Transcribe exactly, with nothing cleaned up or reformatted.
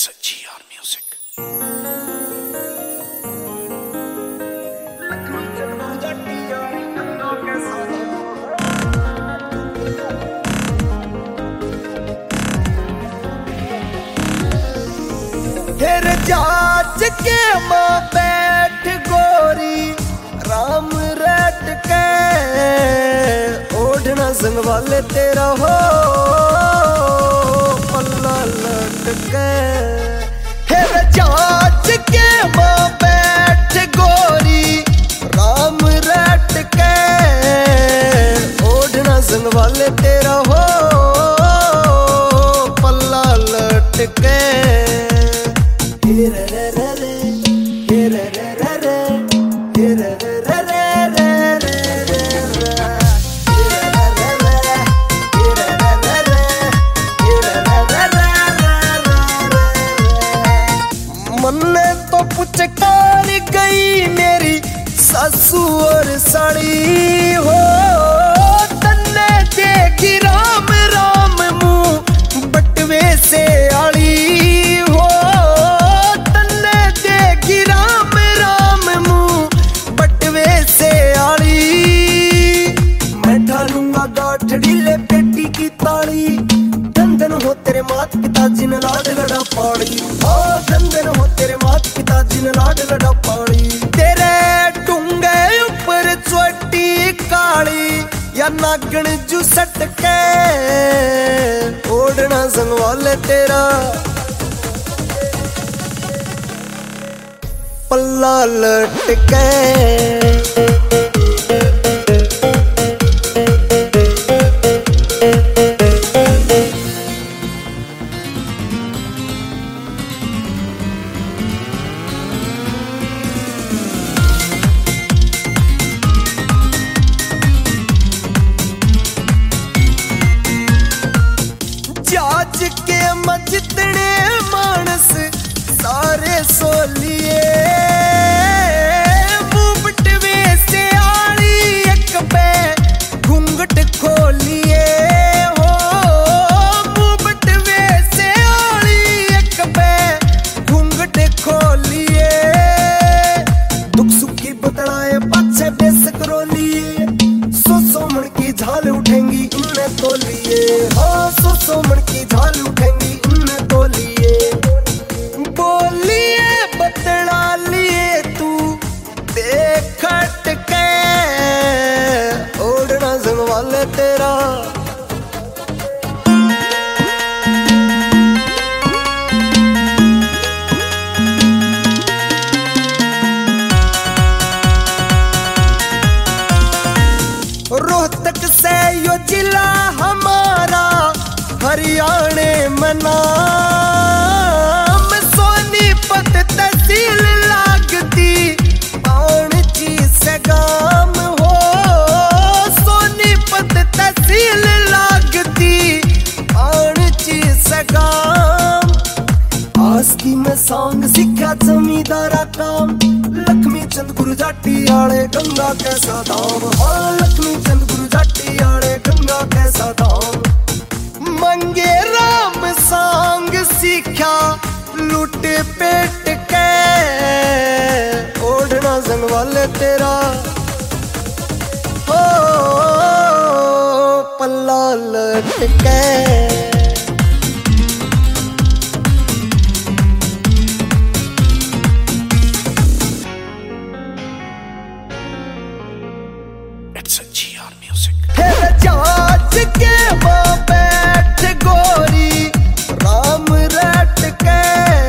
It's a G R music. फिर जाच के माँ बैठ गोरी राम रट के ओढ़ना संग वाले तेरा हो पल्ला लटके। फिर जाच के माँ बैठ गोरी राम रट के ओढ़ना संग वाले तेरा हो पल्ला लटके। मन्ने तो पुचकार गई मेरी सासू और साड़ी हो तन्ने देगी राम राम मुँह बटवे से आड़ी हो तन्ने देगी राम राम मुँह बटवे से आड़ी। मैं ढालूंगा गाठ ढीले पेटी की ताली धन हो तेरे मात पिता जिन लाड लड़ा पाड़ी हाँ धन हो तेरे मात पिता जिन लाड लड़ा पाड़ी। तेरे टूंगे ऊपर चोटी काली या नागण जू सट के ओढ़ना संग वाले तेरा पल्ला लटके। जाच के मजितने मानस सारे सोलिए मुबटवे से आड़ी एक पे घूंघट खोलिए हो मुबटवे से आड़ी एक पे घूंघट खोलिए। दुख सुख की बतलाए पाछे बेस करो लिए सो सो मन की झाल उठेंगी इनने तो लिए हाँ सो सो मन की झाल उठेंगी इनने तो लिए। बोलिए बतला लिए तू देखट के ओढ़ना संग वाले तेरा रोहतक से यो जिला हमारा हरियाणे मना सोनीपत तहसील लागती पाणची से गाम हो सोनीपत तहसील लागती पाणची से गाम। आज की मैं सॉन्ग सीखा जमींदारा काम लक्ष्मी चंद गुरु जाटी आड़े गंगा कैसा धाम हाँ लक्ष्मी चंद गुरु जाटी आड़े गंगा कैसा धाम। मंगे राम सांग सीखा लूट पेट के ओढ़ना संग वाले तेरा हो पल्ला लटके। It's a G R music. फिर जाच के माँ बैठ गोरी राम रट के